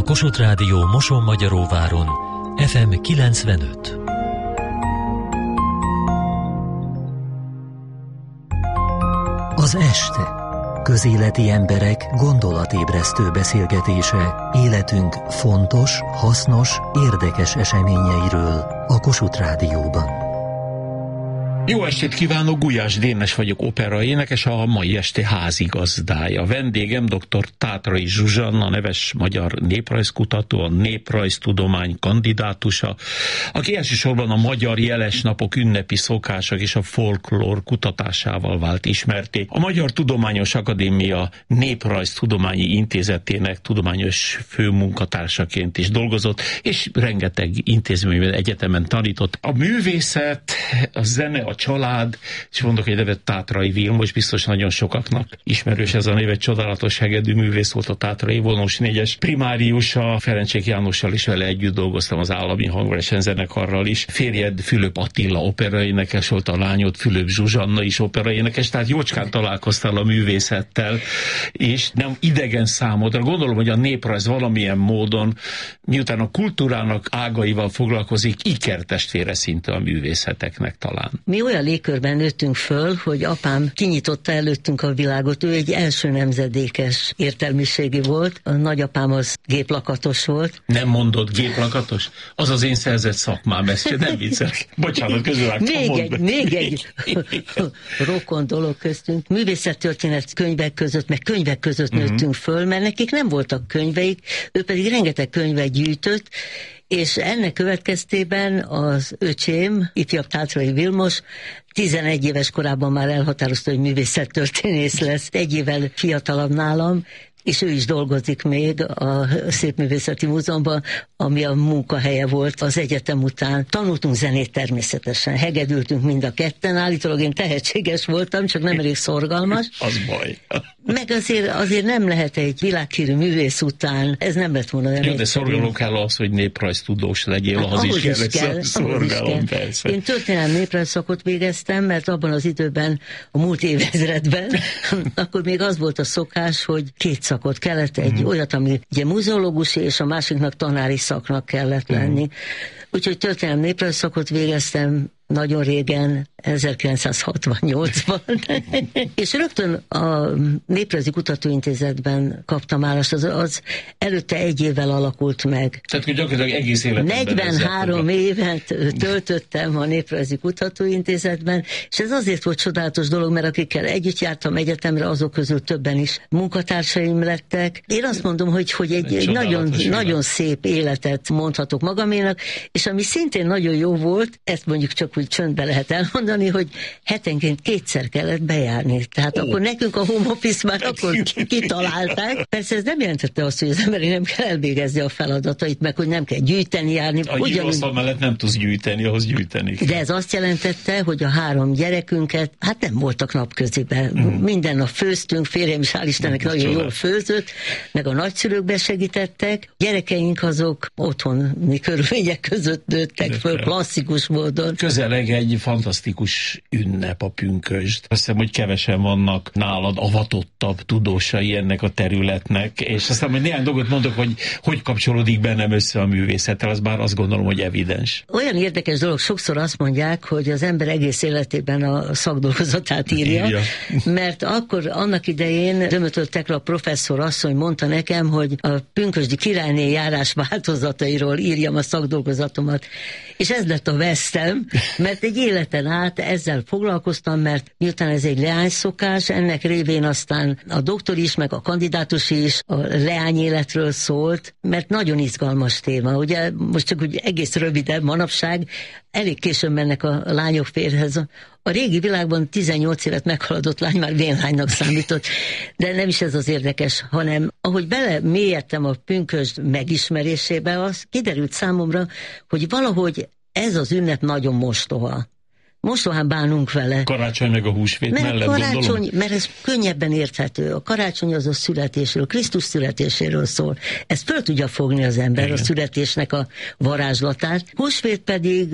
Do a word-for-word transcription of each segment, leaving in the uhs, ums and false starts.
Kossuth Rádió Moson-Magyaróváron ef em kilencvenöt. Az este. Közéleti emberek gondolatébresztő beszélgetése életünk fontos, hasznos, érdekes eseményeiről a Kossuth Rádióban. Jó estét kívánok, Gulyás Dénes vagyok, operaénekes, a mai este házigazdája. Vendégem dr. Tátrai Zsuzsanna, neves magyar néprajzkutató, a néprajztudomány kandidátusa, aki elsősorban a magyar jeles napok, ünnepi szokások és a folklór kutatásával vált ismerté. A Magyar Tudományos Akadémia Néprajztudományi Intézetének tudományos főmunkatársaként is dolgozott, és rengeteg intézményben, egyetemen tanított. A művészet, a zene, a család, és mondok egy nevet, Tátrai Vilmos, biztos nagyon sokaknak ismerős ez a név, egy csodálatos hegedű művész volt, a Tátrai Vilmos négyes primáriusa, Ferencsék Jánossal is vele együtt dolgoztam, az Állami Hangversenyzenekarral is. Férjed Fülöp Attila operaénekes volt, a lányod Fülöp Zsuzsanna is operaénekes, tehát jócskán találkoztál a művészettel, és nem idegen számodra. Gondolom, hogy a néprajz valamilyen módon, miután a kultúrának ágaival foglalkozik, ikertestvére szinte a művészeteknek talán. Mi olyan légkörben nőttünk föl, hogy apám kinyitotta előttünk a világot. Ő egy első nemzedékes értelmiségi volt. A nagyapám az géplakatos volt. Nem mondod géplakatos? Az az én szerzett szakmám, ezt nem viccelek. Bocsánat, közülvágtam. Még egy, még egy rokon dolog köztünk. Művészettörténet könyvek között, meg könyvek között uh-huh. nőttünk föl, mert nekik nem voltak könyveik, ő pedig rengeteg könyvet gyűjtött, és ennek következtében az öcsém, ifjabb Tátrai Vilmos, tizenegy éves korában már elhatározta, hogy művészettörténész lesz, egy évvel fiatalabb nálam, és ő is dolgozik még a Szépművészeti Múzeumban, ami a munkahelye volt az egyetem után. Tanultunk zenét természetesen, hegedültünk mind a ketten, állítólag én tehetséges voltam, csak nem elég szorgalmas. Az baj. Meg azért, azért nem lehet egy világhírű művész után, ez nem lett volna. Jó, de szorgalom kell az, hogy néprajztudós legyél, hát, ahhoz is kell, is kell szorgalom, persze. Én történelmi néprajzszakot végeztem, mert abban az időben, a múlt évezredben, akkor még az volt a szokás, hogy két szakot kellett, egy mm. olyat, ami ugye muzeológusi, és a másiknak tanári szaknak kellett lenni. Mm. Úgyhogy történelmi néprajzszakot végeztem nagyon régen, ezerkilencszázhatvannyolcban, és rögtön a Néprajzi Kutatóintézetben kaptam állást, az, az előtte egy évvel alakult meg. Tehát, hogy gyakorlatilag egész életemben negyvenhárom évet töltöttem a Néprajzi Kutatóintézetben, és ez azért volt csodálatos dolog, mert akikkel együtt jártam egyetemre, azok közül többen is munkatársaim lettek. Én azt mondom, hogy, hogy egy, egy nagyon, nagyon szép életet mondhatok magaménak, és ami szintén nagyon jó volt, ezt mondjuk csak úgy csöndbe lehet elmondani, hogy hetenként kétszer kellett bejárni. Tehát oh. akkor nekünk a home office már akkor kitalálták. Persze ez nem jelentette azt, hogy az emberi nem kell elvégezni a feladatait, meg hogy nem kell gyűjteni, járni. A íróasztal mellett nem tudsz gyűjteni, ahhoz gyűjteni kell. De ez azt jelentette, hogy a három gyerekünket, hát nem voltak napköziben. Mm. Minden nap főztünk, férjem is hál' Istennek nagyon csodál. Jól főzött, meg a nagyszülők segítettek. Gyerekeink azok otthoni körülmények között nőttek föl, klasszikus módon. Közeleg egy fantasztikus ünnep a pünkösd. Azt hiszem, hogy kevesen vannak nálad avatottabb tudósai ennek a területnek, és aztán hogy néhány dolgot mondok, hogy hogy kapcsolódik bennem össze a művészettel, az bár azt gondolom, hogy evidens. Olyan érdekes dolog, sokszor azt mondják, hogy az ember egész életében a szakdolgozatát írja, írja. Mert akkor annak idején Dömötör Tekla professzor asszony mondta nekem, hogy a pünkösdi királyné járás változatairól írjam a szakdolgozatomat, és ez lett a vesztem, mert egy életen át ezzel foglalkoztam, mert miután ez egy leányszokás, ennek révén aztán a doktor is, meg a kandidátus is a leányéletről szólt, mert nagyon izgalmas téma. Ugye most csak úgy egész röviden manapság, elég későn mennek a lányok férjhez. A régi világban tizennyolc évet meghaladott lány már vénlánynak számított, de nem is ez az érdekes, hanem ahogy bele mélyedtem a pünkösd megismerésébe, az kiderült számomra, hogy valahogy ez az ünnep nagyon mostoha. Mostohán bánunk vele. Karácsony meg a húsvét mert mellett karácsony, gondolom. Mert ez könnyebben érthető. A karácsony az a születésről, Krisztus születéséről szól. Ezt föl tudja fogni az ember, igen. A születésnek a varázslatát. Húsvét pedig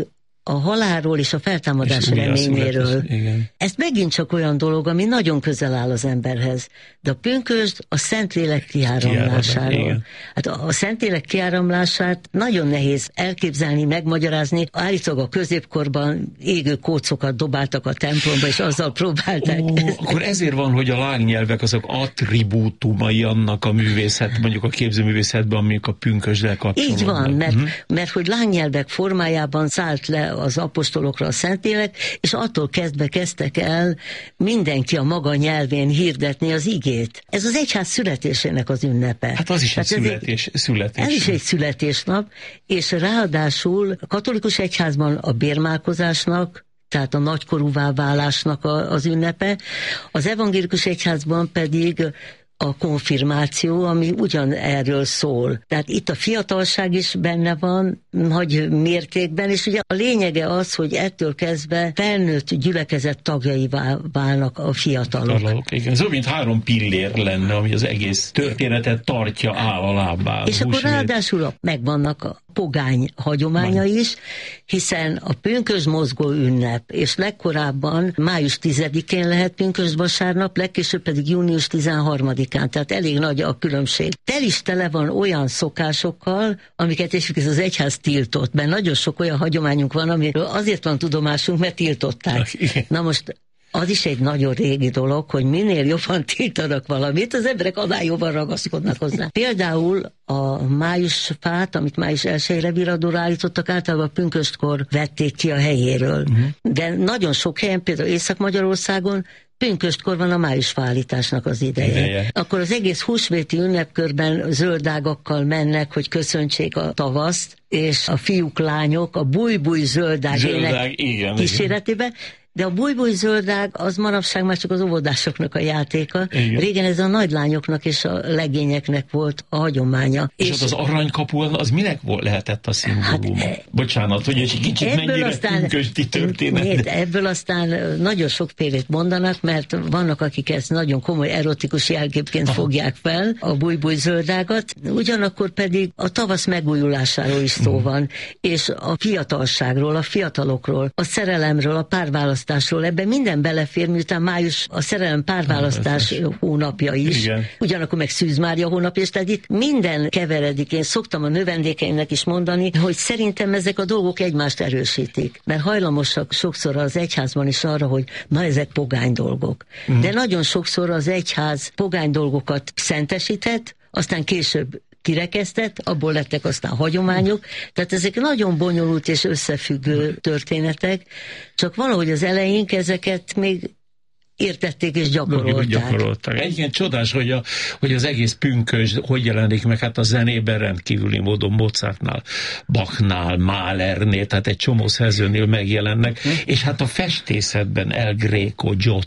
a halálról és a feltámadás reményéről. Ez megint csak olyan dolog, ami nagyon közel áll az emberhez. De a pünkösd a Szentlélek kiáramlásáról. Hát a Szentlélek kiáramlását nagyon nehéz elképzelni, megmagyarázni. Állítólag a középkorban égő kócokat dobáltak a templomba, és azzal próbálták. Ó, akkor ezért van, hogy a lángnyelvek azok attribútumai annak a művészet, mondjuk a képzőművészetben, amik a pünkösddel kapcsolatban. Így van, mert, hmm. mert hogy lángnyelvek formájában szállt le az apostolokra a Szentlélek, és attól kezdve kezdtek el mindenki a maga nyelvén hirdetni az igét. Ez az egyház születésének az ünnepe. Hát az is egy születés, egy születés. Ez is egy születésnap, és ráadásul a katolikus egyházban a bérmálkozásnak, tehát a nagykorúvá válásnak a, az ünnepe, az evangélikus egyházban pedig a konfirmáció, ami ugyan erről szól. Tehát itt a fiatalság is benne van, nagy mértékben, és ugye a lényege az, hogy ettől kezdve felnőtt gyülekezet tagjaivá válnak a fiatalok. fiatalok igen. Ez olyan, mint három pillér lenne, ami az egész történetet tartja áll a lábára. És akkor ráadásul megvannak a pogány hagyománya is, hiszen a pünkösd mozgó ünnep, és legkorábban május tizedikén lehet pünkösd vasárnap, legkésőbb pedig június tizenharmadikán, tehát elég nagy a különbség. Tel is tele van olyan szokásokkal, amiket és ez az egyház tiltott, mert nagyon sok olyan hagyományunk van, amiről azért van tudomásunk, mert tiltották. Na most az is egy nagyon régi dolog, hogy minél jobban tiltanak valamit, az emberek annál jobban ragaszkodnak hozzá. Például a májusfát, amit május elsejére viradóra állítottak, általában pünköstkor vették ki a helyéről. Uh-huh. De nagyon sok helyen, például Észak-Magyarországon pünköstkor van a májusfállításnak az ideje. ideje. Akkor az egész húsvéti ünnepkörben zöldágakkal mennek, hogy köszöntsék a tavaszt, és a fiúk, lányok a búj-búj zöldág, zöldág igen, kíséretében. Igen. De a búj-búj zöldág az manapság már csak az óvodásoknak a játéka. Igen. Régen ez a nagylányoknak és a legényeknek volt a hagyománya. És, és ott az aranykapu az minek volt, lehetett a szimbóluma? Hát, Bocsánat, hogy egy kicsit mennyire aztán, pünkösdi történet. Ebből aztán nagyon sokfélét mondanak, mert vannak, akik ezt nagyon komoly erotikus jelképként Aha. fogják fel, a búj-búj zöldágat, ugyanakkor pedig a tavasz megújulásáról is szó van, mm. és a fiatalságról, a fiatalokról, a szerelemről, a párválasztásról, ebben minden belefér, miután május a szerelem párválasztás hónapja is, Igen. ugyanakkor meg Szűz Mária hónapja, és tehát itt minden keveredik. Én szoktam a növendékeimnek is mondani, hogy szerintem ezek a dolgok egymást erősítik, mert hajlamosak sokszor az egyházban is arra, hogy na ezek pogány dolgok. Mm. De nagyon sokszor az egyház pogány dolgokat szentesített, aztán később kirekesztett, abból lettek aztán hagyományok, tehát ezek nagyon bonyolult és összefüggő történetek, csak valahogy az elején ezeket még értették és gyakorolták. gyakorolták. Egyébként csodás, hogy, a, hogy az egész pünkösd hogy jelenik meg, hát a zenében rendkívüli módon Mozartnál, Bachnál, Mahlernél, tehát egy csomó szerzőnél megjelennek, hm. és hát a festészetben El Greco, Giotto,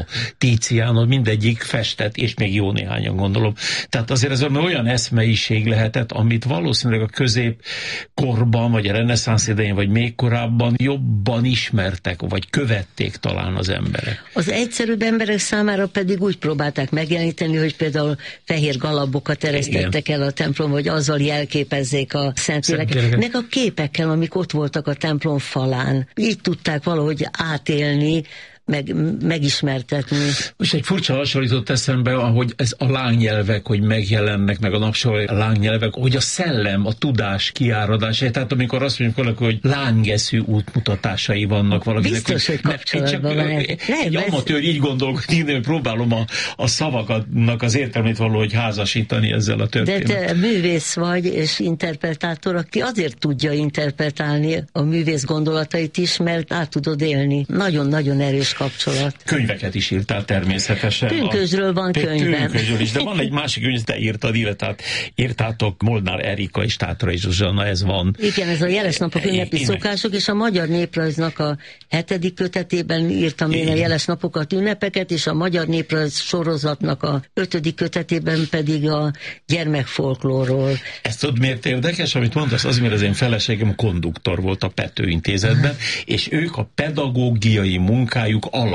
Tiziano, mindegyik festett, és még jó néhányan gondolom. Tehát azért ez olyan eszmeiség lehetett, amit valószínűleg a középkorban, vagy a reneszánsz idején, vagy még korábban jobban ismertek, vagy követték talán az emberek. Az egyszerűbb emberek számára pedig úgy próbálták megjeleníteni, hogy például fehér galabokat eresztettek el a templom, hogy azzal jelképezzék a Szentléleket, meg a képekkel, amik ott voltak a templom falán. Így tudták valahogy átélni, meg, megismertetni. Most egy furcsa hasonlított eszembe, ahogy ez a lángnyelvek, hogy megjelennek, meg a napsor a lángnyelvek, hogy a szellem, a tudás kiáradása, tehát amikor azt mondjuk valaki, hogy lángeszű útmutatásai vannak valakinek. Biztos, hogy, hogy kapcsolatban van. Egy, egy amatőr így gondolkodik, én próbálom a, a szavaknak az értelmét valahogy házasítani ezzel a történettel. De te művész vagy, és interpretátor, aki azért tudja interpretálni a művész gondolatait is, mert át tudod élni. Nagyon-nagyon erős kapcsolat. Könyveket is írtál természetesen. Pünkösdről van könyvem. Pünkösdről is, de van egy másik könyv, te írtad, illetve írtátok Molnár Erika és Tátrai Zsuzsanna, ez van. Igen, ez a Jeles napok ünnepi én, szokások, és a Magyar Néprajznak a hetedik kötetében írtam én, én a Jeles napokat, ünnepeket, és a Magyar Néprajz sorozatnak a ötödik kötetében pedig a gyermekfolklórról. Ezt tudod, miért érdekes, amit mondasz? Az, mert az én feleségem konduktor volt a Pető Intézetben, és ők a pedagógiai munkájuk alap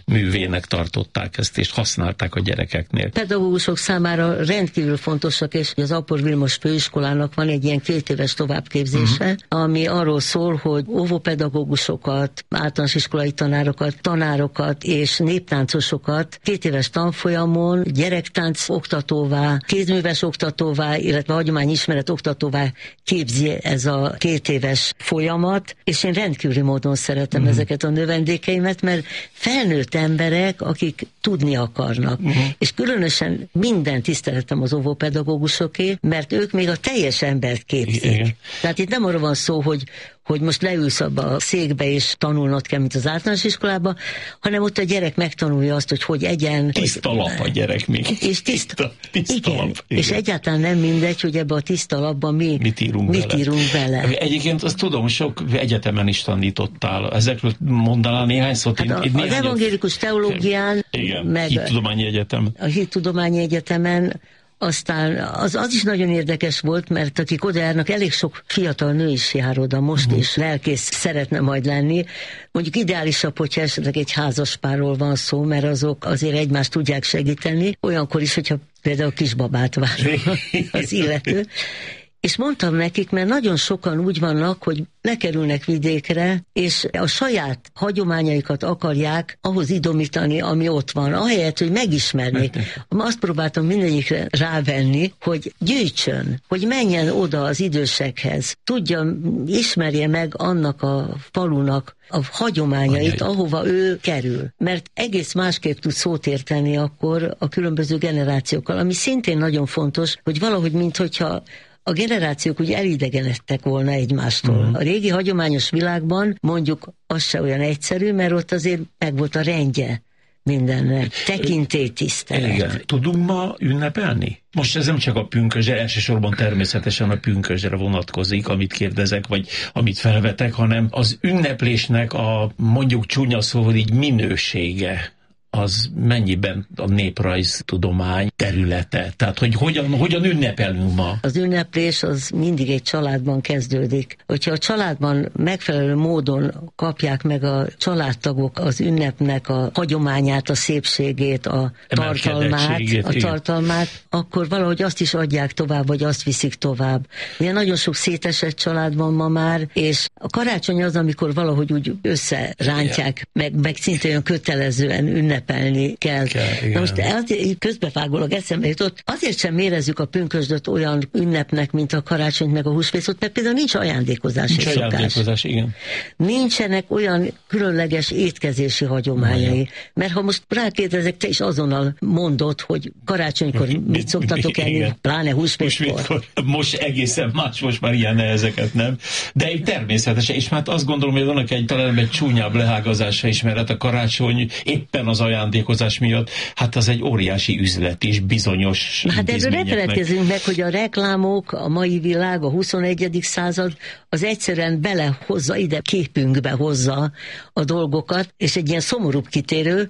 művének tartották ezt, és használták a gyerekeknél. Pedagógusok számára rendkívül fontosak, és az Apor Vilmos főiskolának van egy ilyen két éves továbbképzése, uh-huh. ami arról szól, hogy óvópedagógusokat, általános iskolai tanárokat, tanárokat és néptáncosokat két éves tanfolyamon gyerektánc oktatóvá, kézműves oktatóvá, illetve hagyományismeret oktatóvá képzi ez a két éves folyamat, és én rendkívüli módon szeretem uh-huh. ezeket a növendékeimet, mert felnőtt emberek, akik tudni akarnak. Uh-huh. És különösen minden tiszteletem az óvópedagógusoké, mert ők még a teljes embert képzik. Igen. Tehát itt nem arról van szó, hogy hogy most leülsz abba a székbe, és tanulnod kell, mint az általános iskolába, hanem ott a gyerek megtanulja azt, hogy hogy egyen. Tiszta hogy, lap a gyerek még. És tiszta, tiszta, tiszta igen, lap. Igen. És egyáltalán nem mindegy, hogy ebbe a tiszta lapban mi, mit írunk, mit bele. írunk bele. Egyébként azt tudom, sok egyetemen is tanítottál. Ezekről mondanál néhány szót? Hát a, az evangélikus teológián, igen, meg Hittudományi Egyetem. A Hittudományi Egyetemen. Aztán az, az is nagyon érdekes volt, mert akik oda járnak, elég sok fiatal nő is jár oda most, uh-huh. és lelkész szeretne majd lenni. Mondjuk ideálisabb, hogyha esetleg egy házaspárról van szó, mert azok azért egymást tudják segíteni, olyankor is, hogyha például kisbabát vár az illető. És mondtam nekik, mert nagyon sokan úgy vannak, hogy lekerülnek vidékre, és a saját hagyományaikat akarják ahhoz idomítani, ami ott van, ahelyett, hogy megismernék. Azt próbáltam mindegyikre rávenni, hogy gyűjtsön, hogy menjen oda az idősekhez, tudja, ismerje meg annak a falunak a hagyományait, Anyai. ahova ő kerül. Mert egész másképp tud szót érteni akkor a különböző generációkkal, ami szintén nagyon fontos, hogy valahogy, minthogyha a generációk úgy elidegenedtek volna egymástól. Uh-huh. A régi hagyományos világban mondjuk az se olyan egyszerű, mert ott azért meg volt a rendje mindennek. Tekintélytisztelet. Igen. Tudunk ma ünnepelni? Most ez nem csak a pünkösdre, elsősorban természetesen a pünkösdre vonatkozik, amit kérdezek, vagy amit felvetek, hanem az ünneplésnek a mondjuk csúnya szóval így minősége, az mennyiben a néprajztudomány területe? Tehát, hogy hogyan, hogyan ünnepelünk ma? Az ünneplés az mindig egy családban kezdődik. Hogyha a családban megfelelő módon kapják meg a családtagok az ünnepnek a hagyományát, a szépségét, a tartalmát, a tartalmát, akkor valahogy azt is adják tovább, vagy azt viszik tovább. Ugye nagyon sok szétesett család van ma már, és a karácsony az, amikor valahogy úgy összerántják, meg, meg szinte olyan kötelezően ünnep kell. kell Na most közbevágólag eszembe jutott, azért sem érezzük a pünkösdöt olyan ünnepnek, mint a karácsonyt meg a húsvétot, mert például nincs ajándékozási nincs szokás. Ajándékozás, igen. Nincsenek olyan különleges étkezési hagyományai. Igen. Mert ha most rákérdezek, te is azonnal mondod, hogy karácsonykor mit, mit szoktatok enni, pláne húsvétkor. Most egészen más, most már ilyen nehezeket, nem? De egy természetesen, és már azt gondolom, hogy vannak egy talán egy csúnyább lehágazása is, mert a karácsony éppen az ajándékozás miatt, hát az egy óriási üzlet is bizonyos Hát erről ne feledkezzünk meg, hogy a reklámok, a mai világ, a huszonegyedik század, az egyszerűen belehozza, ide képünkbe hozza a dolgokat, és egy ilyen szomorúbb kitérő,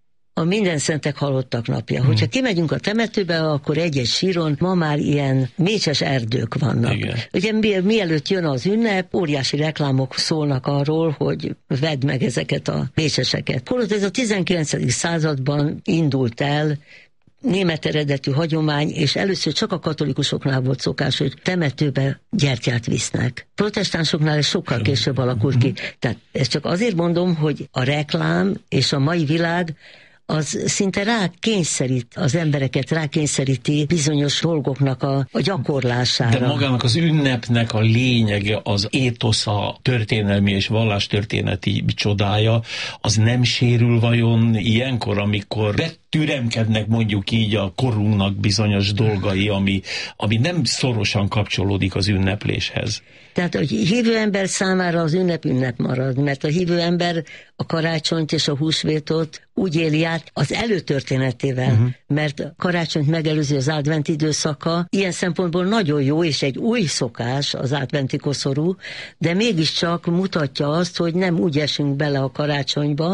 a Mindenszentek halottak napja. Hmm. Hogyha kimegyünk a temetőbe, akkor egy-egy síron ma már ilyen mécses erdők vannak. Igen. Ugye mielőtt jön az ünnep, óriási reklámok szólnak arról, hogy vedd meg ezeket a mécseseket. Holott ez a tizenkilencedik században indult el, német eredetű hagyomány, és először csak a katolikusoknál volt szokás, hogy temetőbe gyertyát visznek. Protestánsoknál ez sokkal később alakult ki. Tehát ezt csak azért mondom, hogy a reklám és a mai világ az szinte rákényszerít az embereket, rákényszeríti bizonyos dolgoknak a, a gyakorlására. De magának az ünnepnek a lényege, az étosza, történelmi és vallástörténeti csodája, az nem sérül vajon ilyenkor, amikor betüremkednek mondjuk így a korunknak bizonyos dolgai, ami, ami nem szorosan kapcsolódik az ünnepléshez? Tehát a hívő ember számára az ünnep ünnep marad, mert a hívő ember a karácsonyt és a húsvétot úgy éli át az előtörténetével, uh-huh. mert karácsonyt megelőzi az advent időszaka, ilyen szempontból nagyon jó, és egy új szokás az adventi koszorú, de mégiscsak mutatja azt, hogy nem úgy esünk bele a karácsonyba,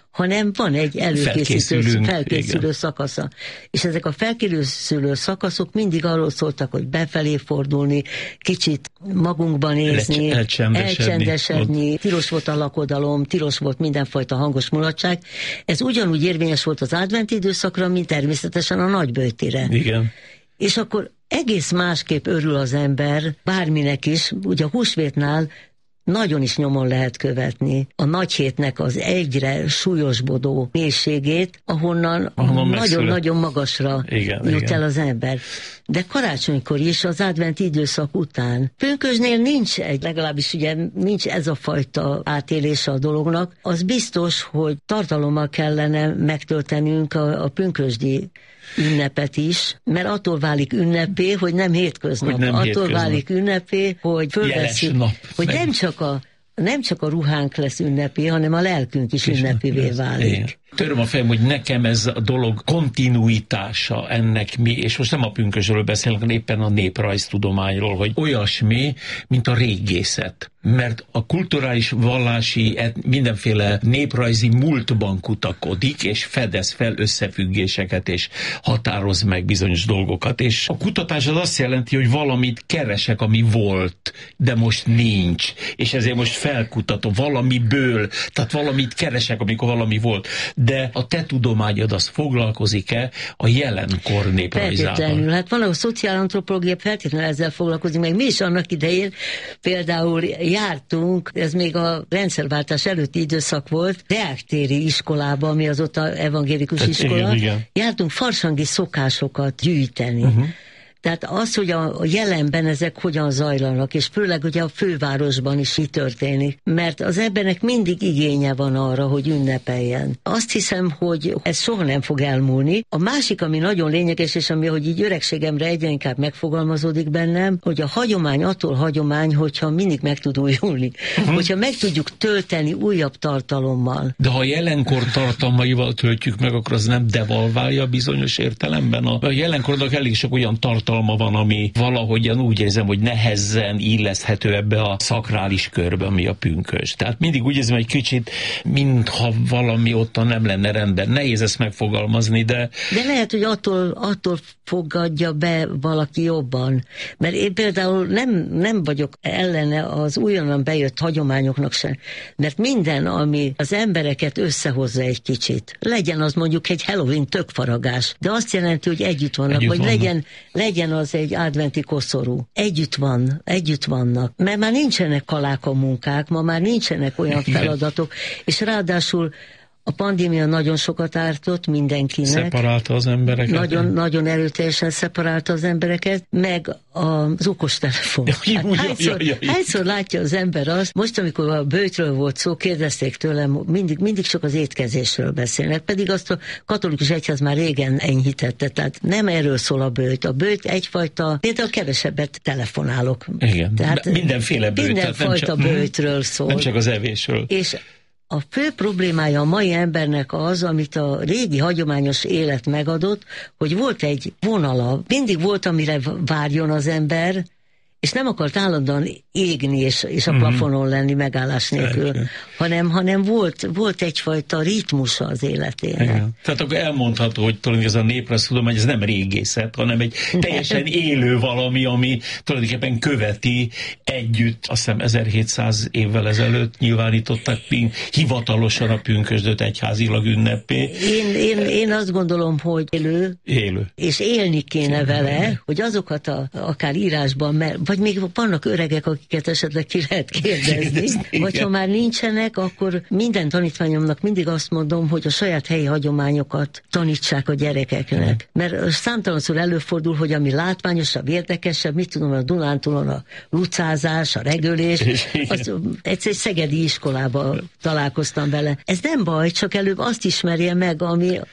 hanem van egy előkészítő, felkészülő, felkészülő igen. szakasza. És ezek a felkészülő szakaszok mindig arról szóltak, hogy befelé fordulni, kicsit magunkban nézni, elcsendesedni. elcsendesedni. Tilos volt a lakodalom, tilos volt mindenfajta hangos mulatság. Ez ugyanúgy érvényes volt az adventi időszakra, mint természetesen a nagyböjtire. Igen. És akkor egész másképp örül az ember, bárminek is, ugye a húsvétnál nagyon is nyomon lehet követni a nagy hétnek az egyre súlyosbodó mélységét, ahonnan nagyon-nagyon magasra igen, jut igen. el az ember. De karácsonykor is, az adventi időszak után. Pünkösdnél nincs egy, legalábbis ugye nincs ez a fajta átélése a dolognak. Az biztos, hogy tartalommal kellene megtöltenünk a, a pünkösdi ünnepet is, mert attól válik ünnepé, hogy nem hétköznap. Hogy nem attól hétköznap. válik ünnepé, hogy fölveszünk, hogy nem. nem csak a nem csak a ruhánk lesz ünnepé, hanem a lelkünk is ünnepivé válik. Igen. Töröm a fejem, hogy nekem ez a dolog kontinuitása ennek mi, és most nem a pünkösdről beszélünk, hanem éppen a néprajztudományról, hogy olyasmi, mint a régészet. Mert a kulturális, vallási, mindenféle néprajzi múltban kutakodik, és fedez fel összefüggéseket, és határoz meg bizonyos dolgokat. És a kutatás az azt jelenti, hogy valamit keresek, ami volt, de most nincs. És ezért most felkutatom valamiből, tehát valamit keresek, amikor valami volt. De a te tudományod az foglalkozik-e a jelenkor néprajzával? Feltétlenül. Hát van a szociálantropológia feltétlenül ezzel foglalkozik, meg mi is annak idején például jártunk, ez még a rendszerváltás előtti időszak volt, Deák-téri iskolába, ami azóta evangélikus Tehát iskola, igen, igen. jártunk farsangi szokásokat gyűjteni. Uh-huh. Tehát az, hogy a jelenben ezek hogyan zajlanak, és főleg ugye a fővárosban is így történik, mert az embernek mindig igénye van arra, hogy ünnepeljen. Azt hiszem, hogy ez soha nem fog elmúlni. A másik, ami nagyon lényeges, és ami, hogy így öregségemre egyre inkább megfogalmazódik bennem, hogy a hagyomány attól hagyomány, hogyha mindig meg tud újulni. Uh-huh. Hogyha meg tudjuk tölteni újabb tartalommal. De ha a jelenkor tartalmaival töltjük meg, akkor az nem devalválja bizonyos értelemben? A jelenkornak elég sok olyan tartalma van, ami valahogyan úgy érzem, hogy nehezen illeszthető ebbe a szakrális körbe, ami a pünkösd. Tehát mindig úgy érzem, hogy kicsit, mintha valami ottan nem lenne rendben. Nehéz ezt megfogalmazni, de... De lehet, hogy attól, attól fogadja be valaki jobban. Mert én például nem, nem vagyok ellene az újonnan bejött hagyományoknak sem. Mert minden, ami az embereket összehozza egy kicsit. Legyen az mondjuk egy Halloween tökfaragás, de azt jelenti, hogy együtt vannak, együtt vagy vannak. legyen, legyen az egy adventi koszorú. Együtt van, együtt vannak. Mert már nincsenek kaláka munkák, ma már nincsenek olyan feladatok, és ráadásul a pandémia nagyon sokat ártott mindenkinek. Szeparálta az embereket. Nagyon, nagyon erőteljesen szeparálta az embereket, meg az okostelefon. Hát hányszor, hányszor látja az ember azt, most amikor a böjtről volt szó, kérdezték tőlem, mindig, mindig csak az étkezésről beszélnek, pedig azt a katolikus egyház már régen enyhítette, tehát nem erről szól a böjt. A böjt egyfajta, például kevesebbet telefonálok. Igen, tehát mindenféle böjt. Mindenfajta böjtről szól. Nem csak az evésről. És a fő problémája a mai embernek az, amit a régi hagyományos élet megadott, hogy volt egy vonala, mindig volt, amire várjon az ember, és nem akart állandóan égni és, és a plafonon lenni megállás nélkül, hanem, hanem volt, volt egyfajta ritmusa az életének. Igen. Tehát akkor elmondható, hogy tulajdonképpen ez a néprajztudomány, ez nem régészet, hanem egy teljesen élő valami, ami tulajdonképpen követi együtt, azt hiszem ezerhétszáz évvel ezelőtt nyilvánították hivatalosan a pünkösdöt egyházilag ünnepé. Én, én, én azt gondolom, hogy élő, élő. és élni kéne vele, élő. Hogy azokat a, akár írásban, mert vagy még vannak öregek, akiket esetleg ki lehet kérdezni, vagy ha már nincsenek, akkor minden tanítványomnak mindig azt mondom, hogy a saját helyi hagyományokat tanítsák a gyerekeknek. Mert számtalanszor előfordul, hogy ami látványosabb, érdekesebb, mit tudom, a Dunántúlon a lucázás, a regölés, az, egyszer egy szegedi iskolába találkoztam vele. Ez nem baj, csak előbb azt ismerje meg, ami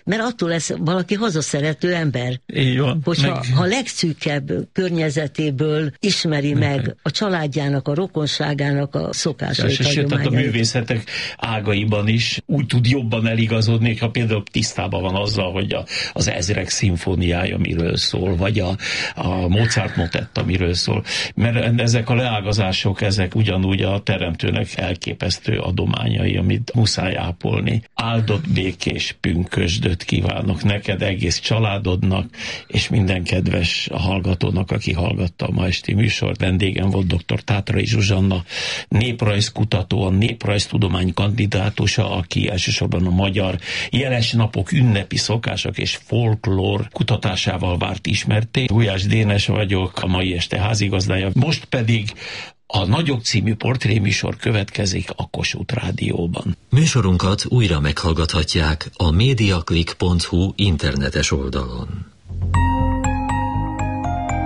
mert attól lesz valaki hazaszerető ember. Így van. Hogyha meg... ha legszűkebb környezetéből ismeri meg, meg a családjának, a rokonságának a szokásait, és sőt, a művészetek ágaiban is úgy tud jobban eligazodni, ha például tisztában van azzal, hogy a, az Ezrek szimfóniája miről szól, vagy a, a Mozart motetta miről szól. Mert ezek a leágazások, ezek ugyanúgy a teremtőnek elképesztő adományai, amit muszáj ápolni. Áldott békés pünkösdöt kívánok neked, egész családodnak, és minden kedves hallgatónak, aki hallgatta a ma esti műsort. Vendégem volt dr. Tátrai Zsuzsanna, néprajzkutató, a néprajztudomány kandidátusa, aki elsősorban a magyar jeles napok, ünnepi szokások és folklór kutatásával várt ismerté. Gulyás Dénes vagyok, a mai este házigazdája. Most pedig a Nagyok című portréműsor következik a Kossuth Rádióban. Műsorunkat újra meghallgathatják a mediaclick pont hu internetes oldalon.